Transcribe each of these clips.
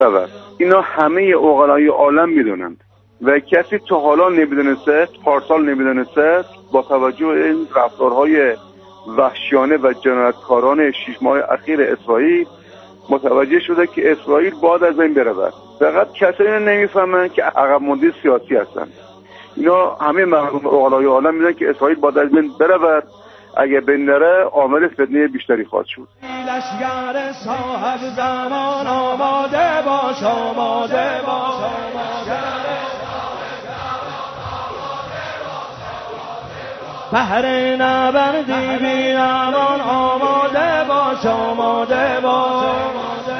اینا همه عقلای عالم میدونند و کسی تا حالا نمیدونسته، پارسال نمیدونسته. با توجه این رفتارهای وحشیانه و جنایتکاران 6 ماه اخیر اسرائیل متوجه شده که اسرائیل باید از این برود. فقط کسایی نمیفهمن که عقب مانده سیاسی هستن. اینا همه مردم عقلای عالم میدونن که اسرائیل باید از این برود. اگه بنره عامل فتنه بیشتری خواهد شد. لشگر صاحب زمان آماده باش، آماده باش. بهر نبردی بی امان آماده باش، آماده باش.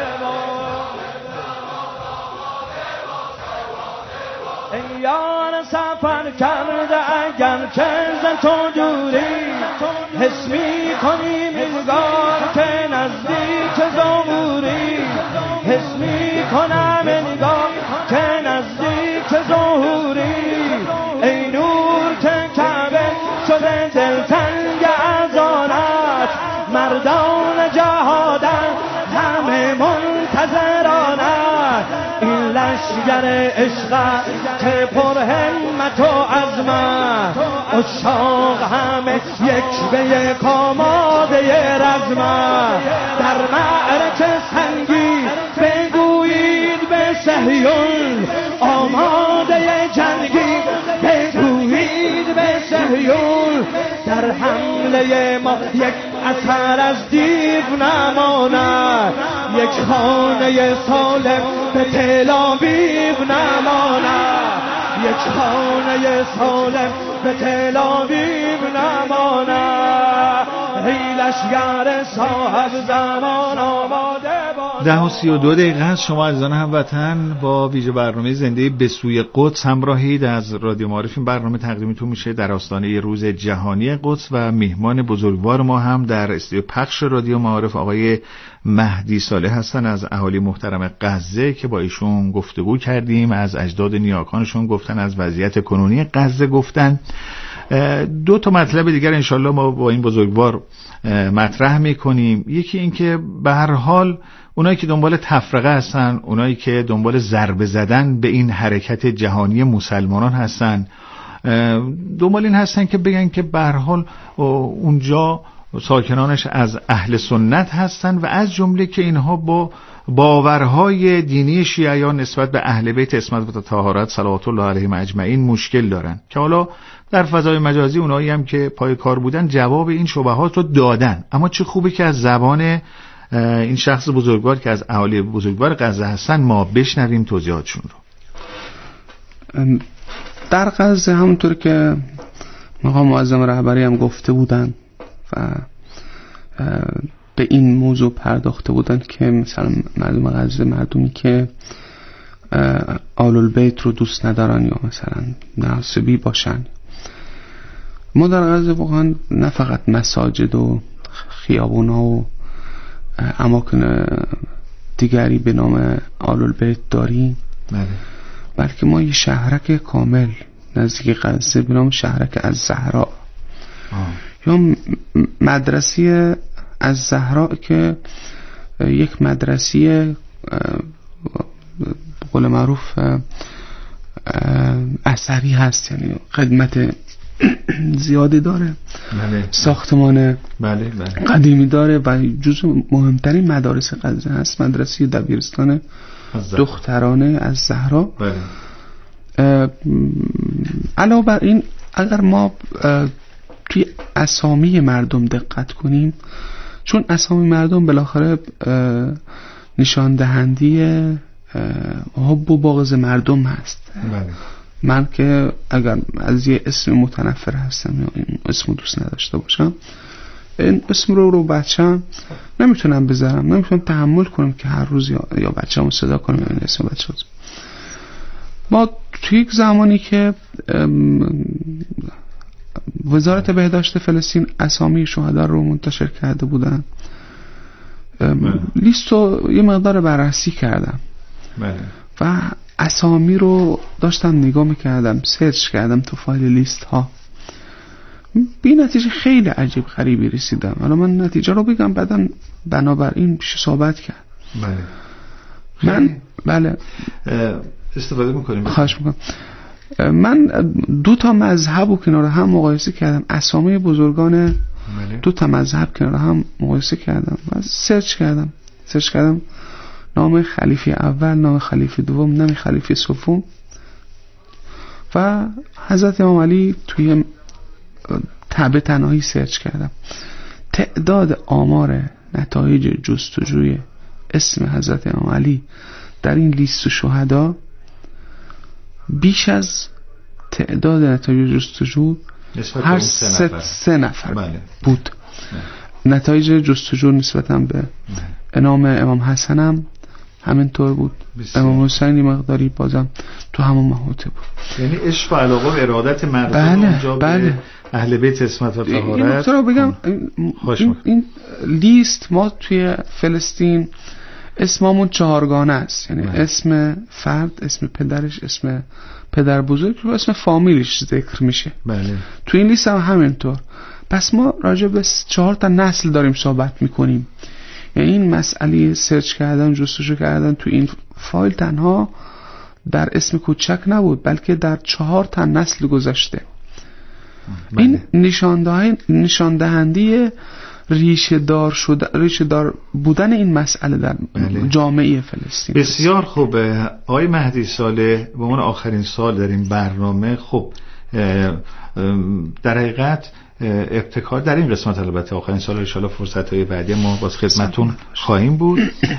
ای یار سفر کرده اگر که ز تو دوری، حس می کنی انگار که نزدیک ظهوری، حس می کنم انگار که نزدیک ظهوری. ای نور که کعبه شده دلتنگ از آنت، مردان جهادن همه منتظرانت. این لشگر عشق که پر همت و عزمت، عشاق همه یک به یک آماده رزمت. در معرکه سنگی بگویید به صهیون، آماده جنگی بگویید به صهیون. در حمله ما یک اثر از دیو نماند، یک خانه سالم به تل آویو نماند، یک خانه سالم به تل آویو نماند. ای لشگر صاحب زمان آماده باش. 10:32 است. شما عزیزان هموطن با ویژه برنامه زنده به سوی قدس همراهید. از رادیو معارف این برنامه تقدیمتون میشه در آستانه روز جهانی قدس و میهمان بزرگوار ما هم در استودیو پخش رادیو معارف آقای مهدی صالح هستن از اهالی محترم غزه که با ایشون گفتگو کردیم. از اجداد نیاکانشون گفتن، از وضعیت کنونی غزه گفتن. 2 تا مطلب دیگر انشالله ما با این بزرگوار مطرح میکنیم. یکی این که به هر حال اونایی که دنبال تفرقه هستن، اونایی که دنبال ضربه زدن به این حرکت جهانی مسلمانان هستن، دنبال این هستن که بگن که به هر حال اونجا ساکنانش از اهل سنت هستن و از جمله که اینها با باورهای دینی شیعیان نسبت به اهل بیت عصمت و طهارت صلوات الله علیهم اجمعین مشکل دارن، که حالا در فضای مجازی اونایی هم که پای کار بودن جواب این شبهات رو دادن. اما چه خوبه که از زبان این شخص بزرگوار که از اهالی بزرگوار غزه هستن ما بشنویم توضیحاتشون رو. در غزه همونطور که مقام معظم رهبری هم گفته بودن و به این موضوع پرداخته بودن که مثلا مردم غزه مردمی که آل البیت رو دوست ندارن یا مثلا ناصبی باشن. ما در غزه واقعا نه فقط مساجد و خیابونا و اماکن دیگری به نام آل البیت داریم، بلکه ما یه شهرک کامل نزدیک غزه به نام شهرک الزهراء یا مدرسه الزهراء که یک مدرسه قول معروف اثری هست، یعنی خدمت زیادی داره، ساختمان قدیمی داره و جزو مهمترین مدارس غزه هست. مدرسه دبیرستان دخترانه الزهراء. علاوه بر این اگر ما توی اسامی مردم دقت کنیم، چون اسامی مردم بالاخره نشان دهنده حب و بغض مردم هست. من که اگر از یه اسم متنفر هستم یا این اسم دوست نداشته باشم، این اسم رو بچه‌م نمیتونم بذارم، نمیتونم تحمل کنم که هر روز یا بچه‌مو صدا کنم یا این اسم بچه‌م. ما توی یک زمانی که وزارت بهداشت فلسطین اسامی شهدا رو منتشر کرده بودن، لیست رو یه مقدار بررسی کردم و اسامی رو داشتم نگاه میکردم، سرچ کردم تو فایل لیست ها، به نتیجه خیلی عجیب غریبی رسیدم. حالا من نتیجه رو بگم بعدن بنابراین میشه صحبت کرد. بله استفاده میکنیم. خواهش میکنم. من 2 مذهب رو کنار هم مقایسه کردم، اسامی بزرگان 2 مذهب کنار هم مقایسه کردم و سرچ کردم نام خلیفه اول، نام خلیفه دوم، نام خلیفه سوم و حضرت امام علی توی تبع تنهایی سرچ کردم. تعداد آمار نتایج جستجوی اسم حضرت امام علی در این لیست شهدا بیش از تعداد نتایج جستجو هر 3 نفر بود. نتایج جستجو نسبتاً به نام امام حسن هم همینطور بود. امام حسین مقداری بازم تو همون محوطه بود. یعنی عشق و علاقه و ارادت مردم اونجا به اهل بیت عصمت و طهارت. این نکته رو بگم، این لیست ما توی فلسطین اسممون 4 است، یعنی اسم فرد، اسم پدرش، اسم پدر بزرگ و اسم فامیلش ذکر میشه. بله. تو این لیست هم همینطور. پس ما راجع به 4 نسل داریم صحبت میکنیم. یعنی این مسئله سرچ کردن، جستجو کردن تو این فایل تنها در اسم کوچک نبود، بلکه در 4 نسل گذشته. بله. این نشان دهنده ریشه دار بودن این مسئله در جامعه فلسطین. بسیار خوب. آقای مهدی صالح، به عنوان آخرین سال در این برنامه، خب در حقیقت ابتکار در این قسمت، البته آخرین سال ان شاءالله فرصت‌های بعدی ما باز خدمتتون خواهیم بود.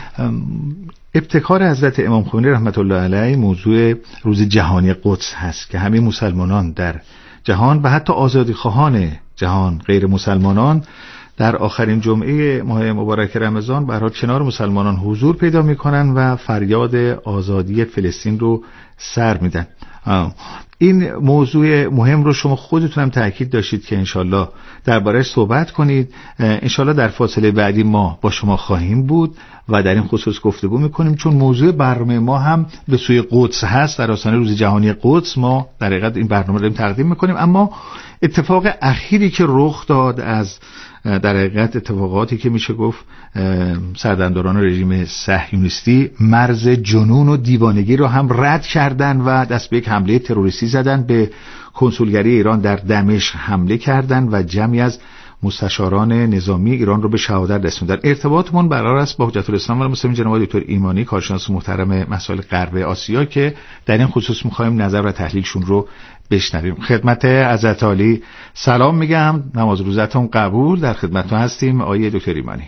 ابتکار حضرت امام خمینی رحمت الله علیه موضوع روز جهانی قدس هست که همه مسلمانان در جهان و حتی آزادیخواهان جهان غیر مسلمانان در آخرین جمعه ماه مبارک رمضان برای کنار مسلمانان حضور پیدا میکنن و فریاد آزادی فلسطین رو سر میدن. این موضوع مهم رو شما خودتونم تأکید داشتید که انشالله درباره‌اش صحبت کنید. انشالله در فاصله بعدی ما با شما خواهیم بود و در این خصوص گفتگو میکنیم، چون موضوع برنامه ما هم به سوی قدس هست. در آستانه روز جهانی قدس ما در حقیقت این برنامه رو تقدیم میکنیم. اما اتفاق اخیری که رخ داد از در حقیقت اتفاقاتی که میشه گفت سردمداران رژیم صهیونیستی مرز جنون و دیوانگی رو هم رد کردن و دست به یک حمله تروریستی زدن. به کنسولگری ایران در دمشق حمله کردن و جمعی از مستشاران نظامی ایران رو به شهادت رسوندن. ارتباطمون برقرار است با حجت الاسلام و المسلمین جناب دکتر ایمانی، کارشناس محترم مسائل غرب آسیا، که در این خصوص می‌خوایم نظر و تحلیلشون رو بشنویم. خدمت حضرت عالی سلام میگم، نماز روزتون قبول. در خدمتتون هستیم آقای دکتر ایمانی.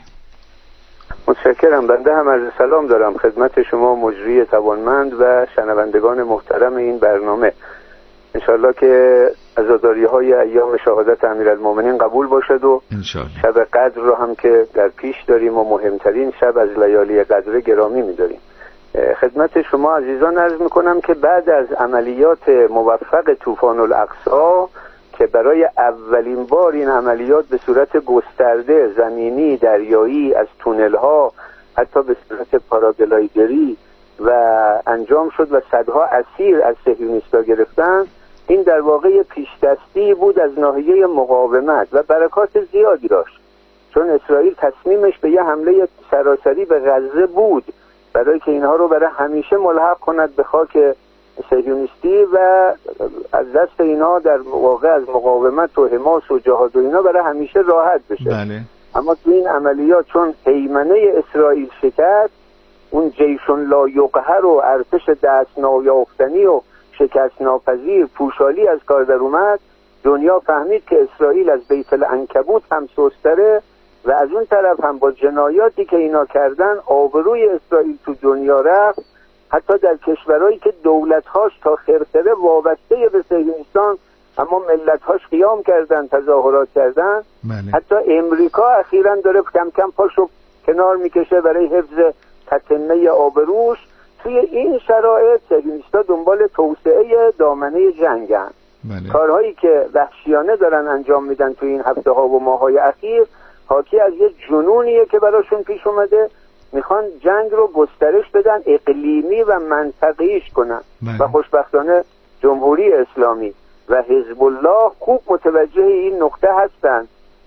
متشکرم. بنده هم عرض سلام دارم خدمت شما مجری توانمند و شنوندگان محترم این برنامه. انشالله که عزاداری‌های ایام شهادت امیرالمومنین قبول باشد و شب قدر رو هم که در پیش داریم و مهمترین شب از لیالی قدر گرامی می‌داریم. خدمت شما عزیزان عرض می‌کنم که بعد از عملیات موفق طوفان الاقصی که برای اولین بار این عملیات به صورت گسترده زمینی، دریایی، از تونل‌ها، حتی به صورت پاراگلایدری و انجام شد و صدها اسیر از صهیونیست‌ها گرفتن، این در واقع پیشدستی بود از ناحیه مقاومت و برکات زیادی داشت، چون اسرائیل تصمیمش به یه حمله سراسری به غزه بود برای که اینها رو برای همیشه ملحق کند به خاک صهیونیستی و از دست اینها در واقع از مقاومت و حماس و جهاد و اینا برای همیشه راحت بشه. بله. اما تو این عملیات چون هیمنه اسرائیل شکست، اون جیشون لا یقهر و ارتش دست نایافتنی و شکست ناپذیر پوشالی از کار در اومد، دنیا فهمید که اسرائیل از بیت العنکبوت هم سستره و از اون طرف هم با جنایاتی که اینا کردن آبروی اسرائیل تو دنیا رفت، حتی در کشورهایی که دولت‌هاش تا خرخره وابسته به صهیونیستان اما ملت‌هاش قیام کردن، تظاهرات کردن. بله. حتی امریکا اخیراً داره کم کم پاشو کنار میکشه برای حفظ تتمه آبروش. توی این شرایط صهیونیست‌ها دنبال توسعه دامنه جنگن. بله. کارهایی که وحشیانه دارن انجام میدن توی این هفته‌ها و ماه‌های اخیر حاکی از یه جنونیه که براشون پیش اومده، میخوان جنگ رو گسترش بدن، اقلیمی و منطقه‌ایش کنن. بله. و خوشبختانه جمهوری اسلامی و حزب الله خوب متوجه این نقطه هستن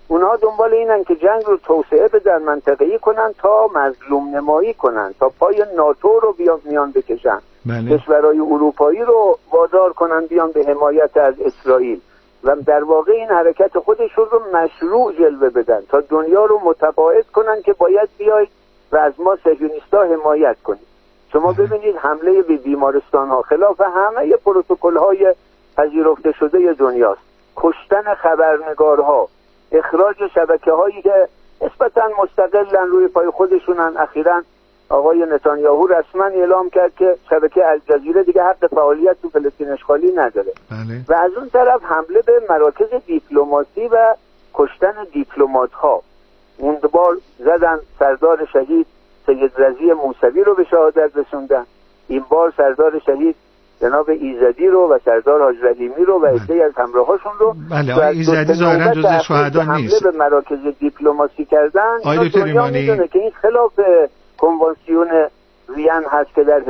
اونها دنبال اینن که جنگ رو توسعه بدن، منطقه‌ای کنن تا مظلوم نمایی کنن، تا پای ناتو رو میان بکشن. کشورهای اروپایی رو وادار کنن بیان به حمایت از اسرائیل و در واقع این حرکت خودشون رو مشروع جلوه بدن تا دنیا رو متقاعد کنن که باید بیاید و از ما صهیونیست‌ها حمایت کنید. شما ببینید حمله به بیمارستان‌ها خلاف همه پروتکل‌های پذیرفته شده دنیاست. کشتن خبرنگارها، اخراج شبکه‌هایی که نسبتاً مستقلن روی پای خودشونن. اخیراً آقای نتانیاهو رسما اعلام کرد که شبکه الجزیره دیگه حق فعالیت تو فلسطین اشغالی نداره. و از اون طرف حمله به مراکز دیپلماسی و کشتن دیپلمات‌ها. اون بار زدن سردار شهید سید رضی موسوی رو به شهادت رسوندن، این بار سردار شهید جناب ایزدی رو و سردار حاج رحیمی رو و عده‌ای از همراهاشون رو. بله، ایزدی ظاهرا جزو شهدا نیست. حمله به مراکز دیپلماسی کردن. دنیا میدونه که این خلاف کنوانسیون وین هست که در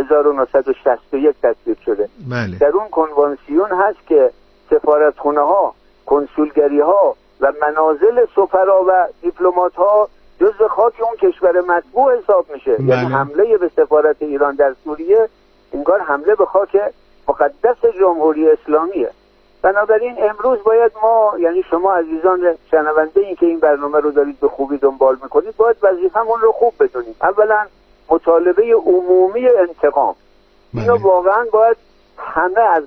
1961 تصویب شده. بله. در اون کنوانسیون هست که سفارتخونه‌ها، کنسولگری‌ها و منازل سفرا و دیپلمات‌ها جزء خاک اون کشور مطبوع حساب میشه. بله. یعنی حمله به سفارت ایران در سوریه انگار حمله به خاک مقدس جمهوری اسلامیه. بنابراین امروز باید ما، یعنی شما عزیزان شنونده این که این برنامه رو دارید به خوبی دنبال میکنید، باید وظیفمون رو خوب بدونیم. اولا مطالبه عمومی انتقام. اینو واقعا باید همه از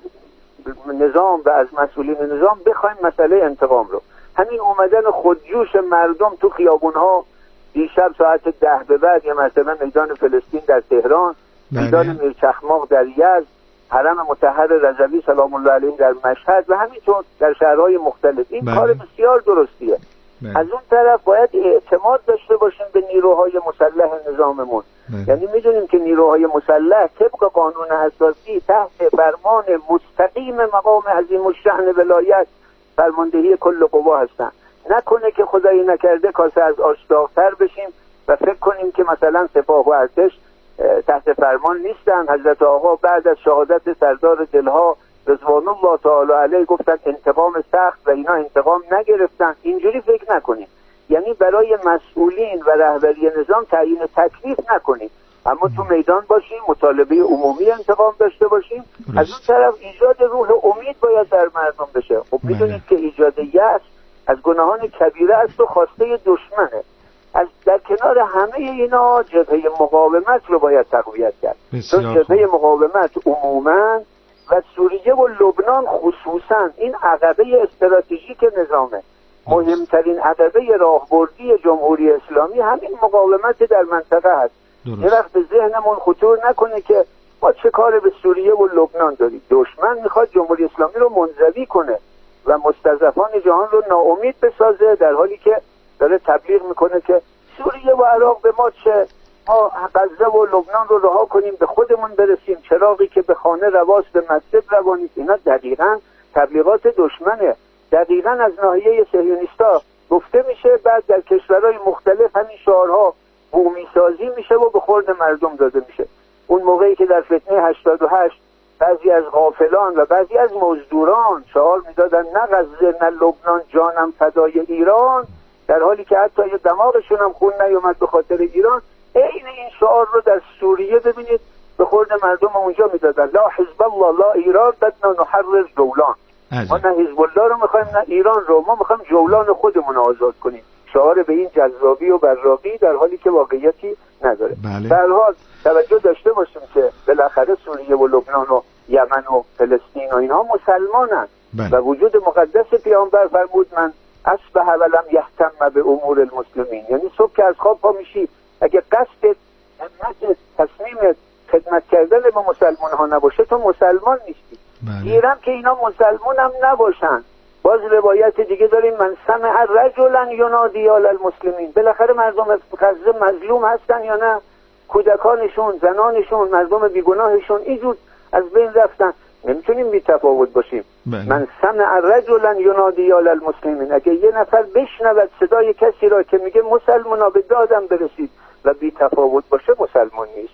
نظام و از مسئولین نظام بخوایم مسئله انتقام رو. همین اومدن خودجوش مردم تو خیابونها دیشب ساعت 10 به بعد، یا مثلا میدان فلسطین در تهران، میدان میرچخماق در یزد، حرم مطهر رضوی سلام الله علیه در مشهد و همینطور در شهرهای مختلف. این کار بسیار درستیه. از اون طرف باید اعتماد داشته باشیم به نیروهای مسلح نظاممون. یعنی میدونیم که نیروهای مسلح طبق قانون اساسی تحت فرمان مستقیم مقام عظیم الشأن ولایت فرماندهی کل قوا هستن. نکنه که خدایی نکرده کاسه از آش داغ‌تر بشیم و فکر کنیم که مثلا سپاه و ارتش تحت فرمان نیستن. حضرت آقا بعد از شهادت سردار دلها رضوان الله تعالی علیه گفتن انتقام سخت و اینا انتقام نگرفتن. اینجوری فکر نکنیم. یعنی برای مسئولین و رهبری نظام تعیین تکلیف نکنیم، اما تو میدان باشیم، مطالبه عمومی انتقام داشته باشیم. از اون طرف ایجاد روح امید باید در مردم بشه. خب میدونید که ایجاد یأس از گناهان کبیره است و خواسته دشمنه. از در کنار همه اینا جبهه مقاومت رو باید تقویت کرد. چون جبهه مقاومت عموما و سوریه و لبنان خصوصا این عقبه استراتژیک نظامه. مهمترین عقبه راهبردی جمهوری اسلامی همین مقاومت در منطقه هست. یه وقت به ذهنمون خطور نکنه که ما چه کار به سوریه و لبنان داریم. دشمن میخواد جمهوری اسلامی رو منزوی کنه و مستضعفان جهان رو ناامید بسازه، در حالی که داره تبلیغ میکنه که سوریه و عراق به ما چه، ما غزه و لبنان رو رها کنیم به خودمون برسیم، چراغی که به خانه رواست به مسجد روانیست. اینا دقیقاً تبلیغات دشمنه. دقیقاً از ناحیه صهیونیستا گفته میشه، بعد در کشورهای مختلف همین شعارها بومی سازی میشه و به خورد مردم داده میشه. اون موقعی که در فتنه 88 بعضی از غافلان و بعضی از مزدوران شعار میدادن نه غزه نه لبنان جانم فدای ایران، در حالی که حتی یه دماغشون هم خون نیومد به خاطر ایران، عین این شعار رو در سوریه ببینید به خورد مردم اونجا میدادن. لا حزب الله لا ایران بدنا نحرر جولان. ما نه حزب الله رو میخوایم نه ایران رو، ما میخوایم جولان خودمون رو آزاد کنیم. شعار به این جذابی و براقی در حالی که واقعیتی نداره. در هر حال توجه داشته باشیم که بالاخره سوریه و لبنان و یمن و فلسطین و اینها مسلمانن و وجود مقدس پیامبر فرمود من اصبح ولم یهتم به امور المسلمین. یعنی صبح که از خواب پا میشی اگه قصد همت تصمیم خدمت کردن به مسلمان ها نباشه تو مسلمان نیستی. گیرم که اینا مسلمان هم نباشن. باز روایت دیگه داریم من سمع رجلا ینادی علی المسلمین. بالاخره مردم غزه مظلوم هستن یا نه؟ کودکانشون، زنانشون، مردم بیگناهشون اینجور از بین رفتن. نمیتونیم بی تفاوت باشیم. من سمع رجلا ینادی علی المسلمین. اگه یه نفر بشنود صدای کسی را که میگه مسلمونا به دادم برسید و بی تفاوت باشه مسلمان نیست.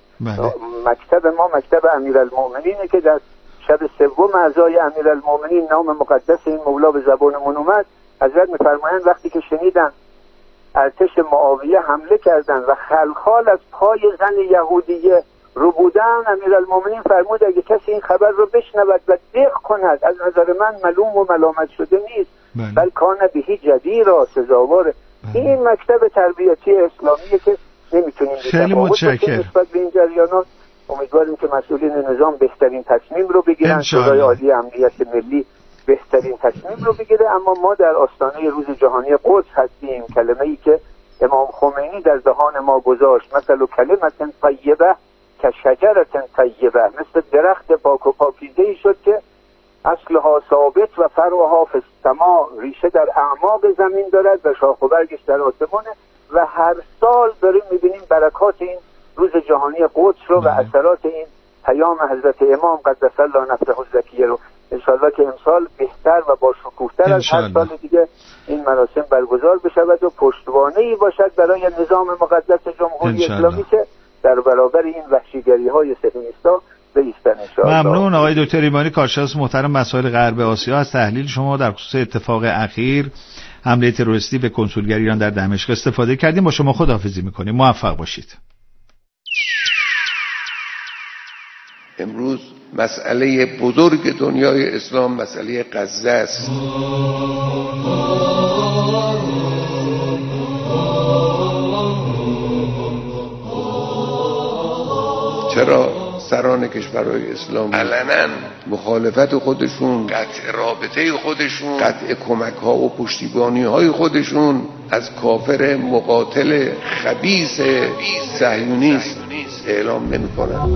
مکتب ما مکتب امیرالمومنینه که در شب سوم اعزای امیرالمومنین نام مقدس این مولا به زبانمون اومد. حضرت می‌فرمایند وقتی که شنیدن ارتش معاویه حمله کردن و خلخال از پای زن یهودیه رو بودن، امیرالمومنین فرمود اگه کسی این خبر رو بشنود و دق کند، از نظر من ملوم و ملامت شده نیست، بل کان بهی جدیرا، سزاواره. این مکتب تربیتی اسلامیه که نمیتونیم خیلی متشکرم نسبت به این جریانات. امیدواریم که مسئولین نظام بهترین تصمیم رو بگیرن، شورای عالی امنیت ملی بهترین تصمیم رو بگیره. اما ما در آستانه روز جهانی قدس هستیم. کلمه‌ای که امام خمینی در دهان ما گذاشت، مثل کلمت طیبه که شجرت طیبه، مثل درخت پاک و پاکیزه‌ای شد که اصلها ثابت و فرعها فی السماء، ریشه در اعماق زمین دارد و شاخ و برگش در آسمانه. و هر سال داریم می‌بینیم برکات این روز جهانی قدس رو و اثرات این پیام حضرت امام قدس الله نفسه الزکیه رو. انشالله که امسال بهتر و با شکوه‌تر از هر سال دیگه این مراسم برگزار بشود و پشتوانه‌ای باشد برای نظام مقدس جمهوری اسلامی که در برابر این وحشیگری‌های صهیونیست‌ها بایستن انشالله. ممنون آقای دکتر ایمانی، کارشناس محترم مسائل غرب آسیا، از تحلیل شما در خصوص اتفاق اخیر حمله تروریستی به کنسولگری ایران در دمشق استفاده کردیم. با شما خداحافظی می‌کنیم. موفق باشید. امروز مسئله بزرگ دنیای اسلام مسئله غزه است. چرا سران کشورهای اسلام علنا مخالفت خودشون، قطع رابطه خودشون، قطع کمک‌ها و پشتیبانی‌های خودشون از کافر مقاتل خبیث صهیونیست اعلام نمی‌کنند؟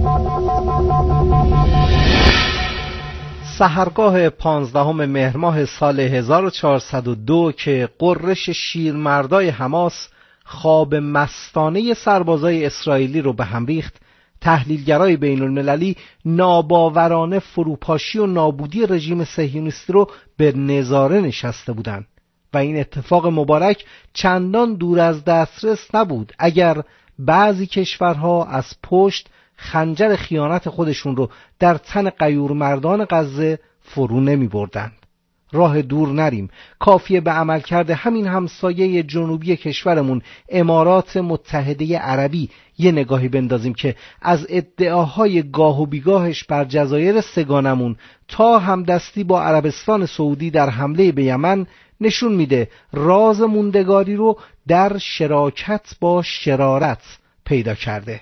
سحرگاه 15 مهر ماه سال 1402 که قررش شیرمردای حماس خواب مستانه سربازای اسرائیلی رو به هم ریخت، تحلیلگرای بین المللی ناباورانه فروپاشی و نابودی رژیم صهیونیستی رو به نظاره نشسته بودند و این اتفاق مبارک چندان دور از دسترس نبود اگر بعضی کشورها از پشت خنجر خیانت خودشون رو در تن غیورمردان غزه فرو نمی بردند. راه دور نریم، کافیه به عملکرد همین همسایه جنوبی کشورمون امارات متحده عربی یه نگاهی بندازیم که از ادعاهای گاه و بیگاهش بر جزایر سگانمون تا همدستی با عربستان سعودی در حمله به یمن نشون میده راز موندگاری رو در شراکت با شرارت پیدا کرده.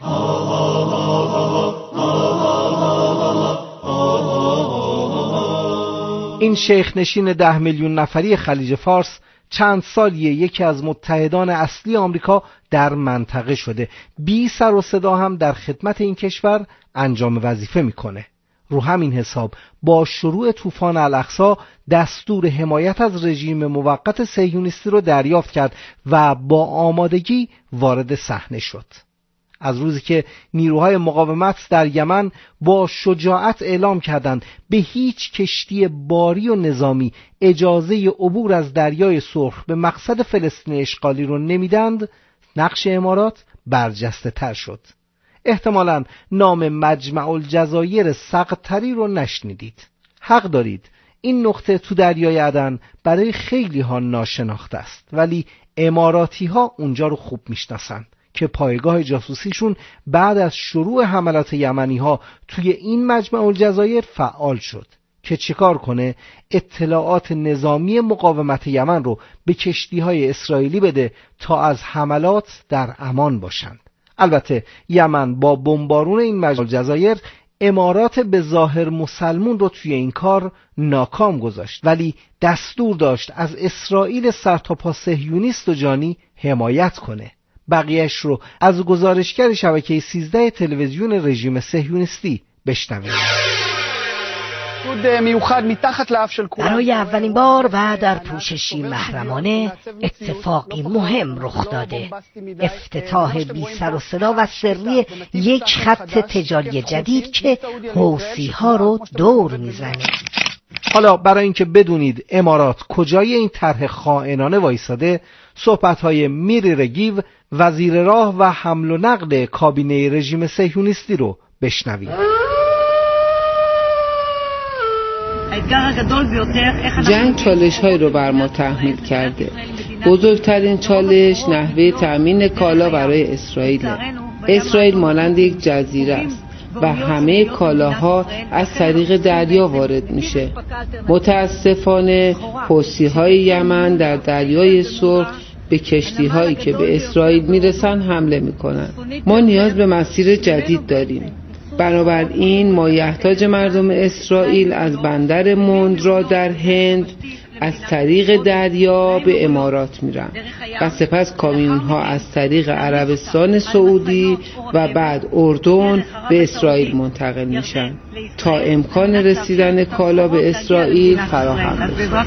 این شیخ نشین 10 میلیون نفری خلیج فارس چند سالیه یکی از متحدان اصلی آمریکا در منطقه شده. بی سر و صدا هم در خدمت این کشور انجام وظیفه میکنه. رو همین حساب با شروع طوفان الاقصی دستور حمایت از رژیم موقت صهیونیستی رو دریافت کرد و با آمادگی وارد صحنه شد. از روزی که نیروهای مقاومت در یمن با شجاعت اعلام کردند به هیچ کشتی باری و نظامی اجازه عبور از دریای سرخ به مقصد فلسطین اشغالی رو نمیدند، نقش امارات برجسته تر شد. احتمالاً نام مجمع الجزایر سقطری رو نشنیدید. حق دارید، این نقطه تو دریای عدن برای خیلی ها ناشناخته است، ولی اماراتی ها اونجا رو خوب میشناسند که پایگاه جاسوسیشون بعد از شروع حملات یمنی ها توی این مجمع الجزایر فعال شد که چیکار کنه؟ اطلاعات نظامی مقاومت یمن رو به کشتی‌های اسرائیلی بده تا از حملات در امان باشند. البته یمن با بمبارون این مجمع الجزایر امارات به ظاهر مسلمون رو توی این کار ناکام گذاشت، ولی دستور داشت از اسرائیل سرتاپا صهیونیست و جانی حمایت کنه. بقیهش رو از گزارشگر شبکه 13 تلویزیون رژیم صهیونیستی بشنوید. برای اولین بار و در پوششی محرمانه اتفاقی مهم رخ داده. افتتاح بی سر و صدا و سری یک خط تجاری جدید که حوثی‌ها رو دور میزنه. حالا برای اینکه بدونید امارات کجای این طرح خائنانه وایساده، صحبت‌های میری رگیو وزیر راه و حمل و نقل کابینه رژیم صهیونیستی رو بشنوید. جنگ چالش‌هایی رو بر ما تحمیل کرده. بزرگترین چالش نحوه تأمین کالا برای اسرائیل. اسرائیل مانند یک جزیره است و همه کالاها از طریق دریا وارد میشه. متاسفانه حوثی‌های یمن در دریای سرخ به کشتی‌هایی که به اسرائیل میرسن حمله میکنن. ما نیاز به مسیر جدید داریم. بنابراین مایحتاج مردم اسرائیل از بندر موندرا در هند از طریق دریا به امارات میرن و سپس کامیون‌ها از طریق عربستان سعودی و بعد اردن به اسرائیل منتقل میشن تا امکان رسیدن کالا به اسرائیل فراهم بشه.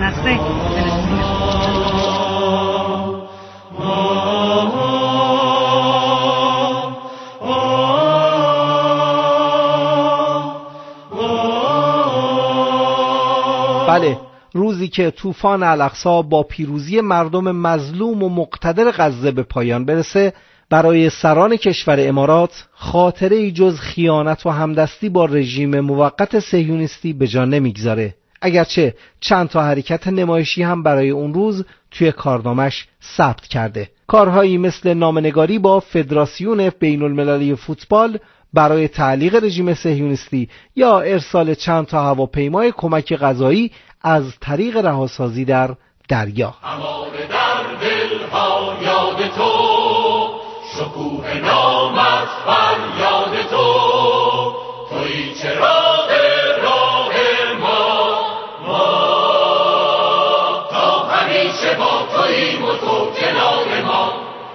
بله، روزی که طوفان الاقصی با پیروزی مردم مظلوم و مقتدر غزه به پایان برسه، برای سران کشور امارات خاطره‌ای جز خیانت و همدستی با رژیم موقت صهیونیستی به جا نمیگذاره. اگرچه چند تا حرکت نمایشی هم برای اون روز توی کارنامش ثبت کرده. کارهایی مثل نامه‌نگاری با فدراسیون بین‌المللی فوتبال برای تعلیق رژیم صهیونیستی یا ارسال چند تا هواپیمای کمک غذایی از طریق رهاسازی در دریا. هماره در دلها یاد تو، شکوه نامت فریاد تو، تویی چراغ راه ما تا همیشه با توییم و تو کنار ما.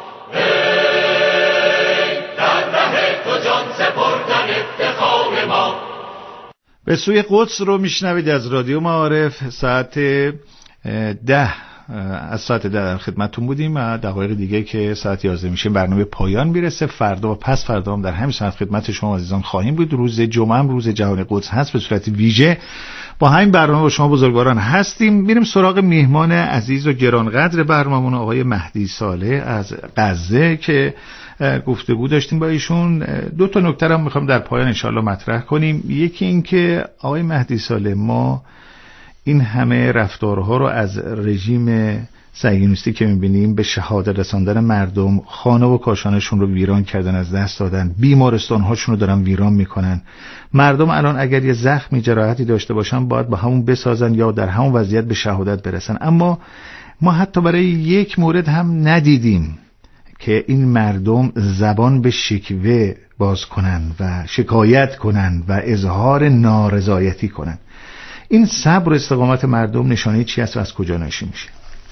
به سوی قدس رو میشنوید از رادیو معارف. ساعت 10 از ساعت 10 در خدمتتون بودیم. دقایق دیگه که ساعت 11 میشه برنامه پایان میرسه. فردا و پس فردا هم در همین ساعت خدمت شما عزیزان خواهیم بود. روز جمعه هم روز جهان قدس هست. به صورت ویژه با همین برنامه با شما بزرگواران هستیم. میریم سراغ میهمان عزیز و گرانقدر برنامه‌مون آقای مهدی صالح از غزه که گفتگو داشتیم با ایشون. دو تا نکته رو میخوام در پایان انشالله مطرح کنیم. یکی این که آقای مهدی صالح، ما این همه رفتارها رو از رژیم صهیونیستی که میبینیم به شهادت رساندن مردم، خانه و کاشانشون رو ویران کردن، از دست دادن، بیمارستان‌هاشون رو دارن ویران میکنن. مردم الان اگر یه زخمی جراحتی داشته باشن باید با همون بسازن یا در همون وضعیت به شهادت برسن. اما ما حتی برای یک مورد هم ندیدیم که این مردم زبان به شکوه باز کنن و شکایت کنن و اظهار نارضایتی کنن. این صبر و استقامت مردم نشانه چی است و از کجا ناشی میشه؟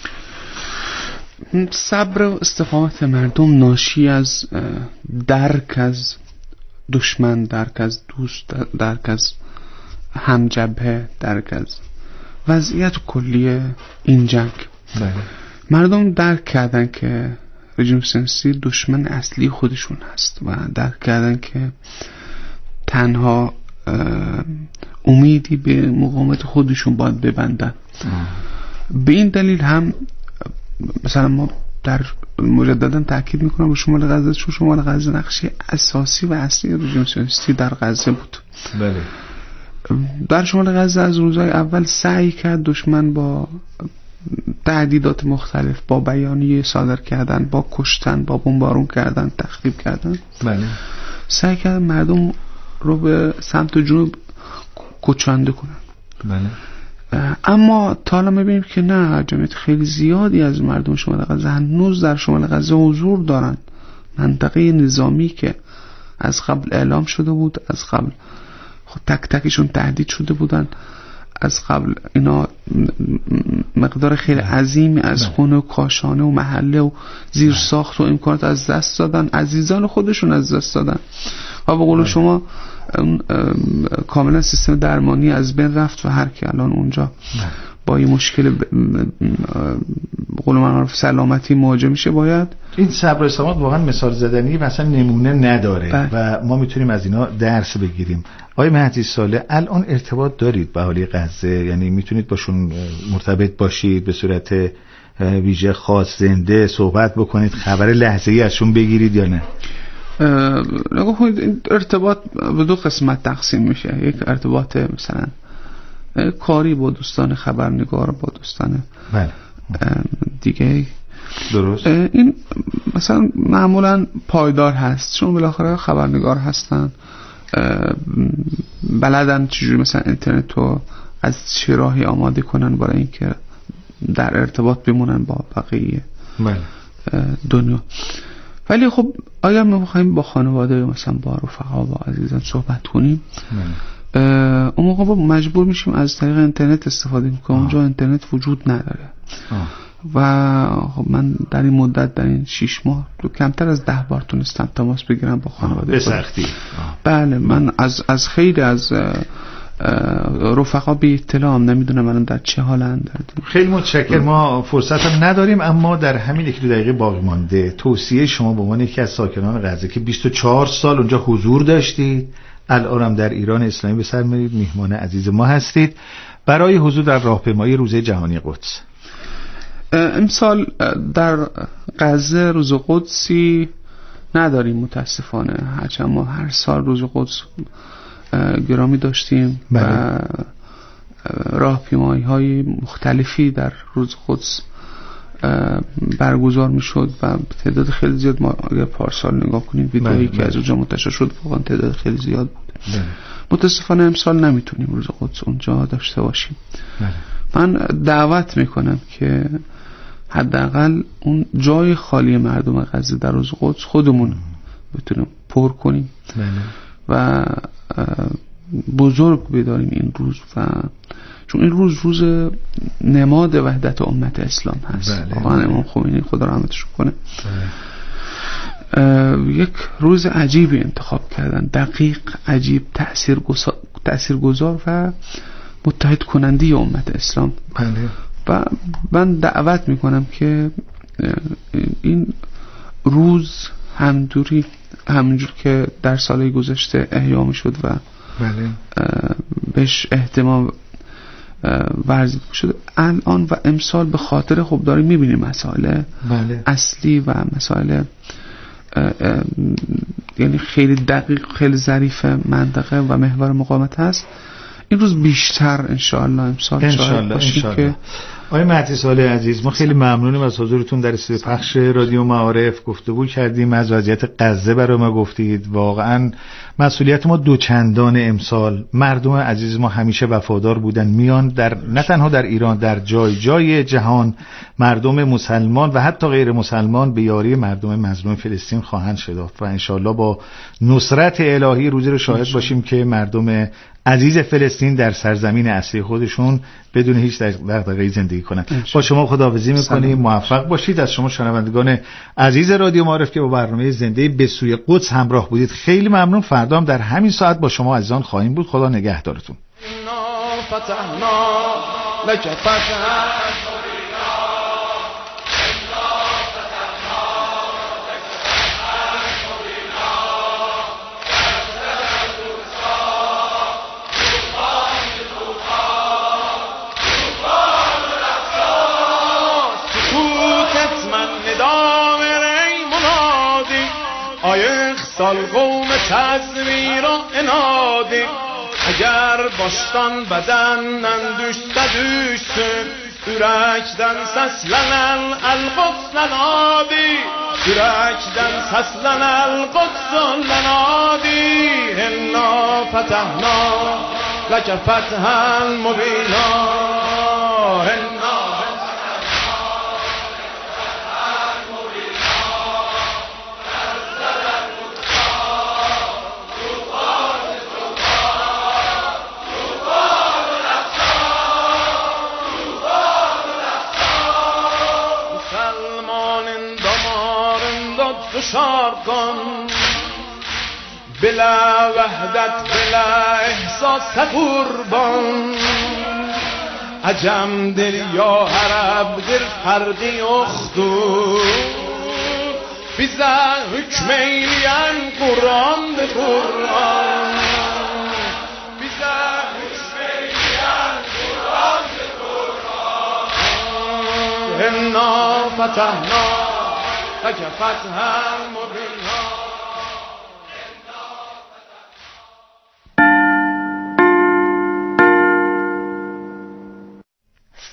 صبر و استقامت مردم ناشی از درک از دشمن، درک از دوست، درک از همجبهه، درک از وضعیت کلی این جنگ. بله. مردم درک کردن که رژیم صهیونیستی دشمن اصلی خودشون هست و درک کردن که تنها امیدی به مقاومت خودشون باید ببندن. به این دلیل هم مثلا ما در مجددا تاکید میکنم به شمال غزه، چون شمال غزه نقشی اساسی و اصلی رژیم صهیونیستی در غزه بود. بله. در شمال غزه از روزهای اول سعی کرد دشمن با تهدیدات مختلف، با بیانیه صادر کردن، با کشتن، با بمبارون کردن، تخریب کردن، بله، سعی کرد مردم رو به سمت جنوب کچانده کنن. بله. اما تا حالا میبینیم که نه، جمعیت خیلی زیادی از مردم شمال غزه هنوز در شمال غزه حضور دارن. منطقه نظامی که از قبل اعلام شده بود، از قبل تک تکشون تهدید شده بودن، از قبل اینا مقدار خیلی عظیمی از خونه و کاشانه و محله و زیرساخت و امکانات از دست دادن، عزیزان خودشون از دست دادن و به قول شما کاملا سیستم درمانی از بین رفت و هر کی الان اونجا با یه مشکل قول معروف سلامتی مواجه میشه باید این صبر و استقامت واقعا مثال زدنی و اصلا نمونه نداره و ما میتونیم از اینا درس بگیریم. آقای مهدی صالح، الان ارتباط دارید با اهالی غزه؟ یعنی میتونید باشون مرتبط باشید، به صورت ویژه خاص زنده صحبت بکنید، خبر لحظه‌ای ازشون بگیرید یا نه؟ نگاه کنید، این ارتباط به دو قسمت تقسیم میشه. یک ارتباط مثلا کاری با دوستان خبرنگار، با دوستان دیگه. درست. این مثلا معمولا پایدار هست، چون بالاخره خبرنگار هستن، بلدن چجوری مثلا اینترنت رو از چه راهی آماده کنن برای اینکه در ارتباط بمونن با بقیه دنیا. ولی خب آیا ما بخوایم با خانواده مثلا با رفقا با عزیزان صحبت کنیم، اون موقع مجبور میشیم از طریق اینترنت استفاده کنیم. اونجا اینترنت وجود نداره. و خب من در این مدت، در این 6 ماه کمتر از 10 بار تونستم تماس بگیرم با خانواده. به سختی. بله، من از خیلی از رفقا بی اطلاعم، نمیدونم الان در چه حالند. خیلی متشکرم. ما فرصت هم نداریم، اما در همین 1-2 دقیقه باقی مانده توصیه شما به عنوان یکی از ساکنان غزه که 24 سال اونجا حضور داشتید، الان هم در ایران اسلامی به سر می‌برید، میهمان عزیز ما هستید، برای حضور در راهپیمایی روزه جهانی قدس. امسال در غزه روز قدسی نداریم متاسفانه، هرچند ما هر سال روز قدس گرامی داشتیم و راهپیمایی های مختلفی در روز قدس برگزار میشد و تعداد خیلی زیاد. ما اگر پارسال نگاه کنیم ویدئویی که از اونجا منتشر شد، واقعا تعداد خیلی زیاد بود. متاسفانه امسال نمیتونیم روز قدس اونجا داشته باشیم. من دعوت میکنم که حداقل اون جای خالی مردم غزه در روز قدس خودمون بتونیم پر کنیم و بزرگ بداریم این روز، و چون این روز نماد وحدت امت اسلام هست. واقعا امام خمینی خدا رحمتش کنه یک روز عجیبی انتخاب کردن، دقیق، عجیب، تأثیرگذار و متحد کننده امت اسلام. و من دعوت میکنم که این روز همونجور که در سالهای گذشته احیا میشد و بهش اهتمام ورزیده شد، الان و امسال به خاطر خب داریم میبینیم مسائل اصلی و مسائل یعنی خیلی دقیق، خیلی ظریف منطقه و محور مقاومت هست. این روز بیشتر انشاءالله امسال شاهد باشیم که آقای مهدی صالح عزیز، ما خیلی ممنونیم از حضورتون در استودیو پخش رادیو معارف. گفتگو کردیم، از وضعیت غزه برای ما گفتید. واقعا مسئولیت ما دوچندان امسال. مردم عزیز ما همیشه وفادار بودن، میان در نه تنها در ایران، در جای جای جهان مردم مسلمان و حتی غیر مسلمان به یاری مردم مظلوم فلسطین خواهند شتافت و انشالله با نصرت الهی روزی رو شاهد باشیم که مردم عزیز فلسطین در سرزمین اصلی خودشون بدون هیچ دغدغه‌ای زندگی کنند. با شما خداحافظی می‌کنیم، موفق باشید. از شما شنوندگان عزیز رادیو معارف که با برنامه زنده به سوی قدس همراه بودید خیلی ممنون. فردا هم در همین ساعت با شما عزیزان خواهیم بود. خدا نگهدارتون. سال قوم تزویر و انادی اگر baştan bedenden düşse düşsün yürekten seslenen el Kudüs'len adi yürekten seslenen el Kudüs'len adi inna fetahna leke fethen mubina inna شارکن بلا وحدت بلا احساس قربان عجمdir یا عربdir فرقی yoktur bize hükmeyleyen Kur'an'dır Kur'an bize hükmeyleyen Kur'an'dır Kur'an inna fetahna لك فتحا مبينا.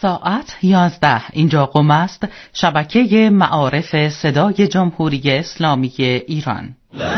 ساعت 11 اینجا قم است، شبکه معارف صدای جمهوری اسلامی ایران.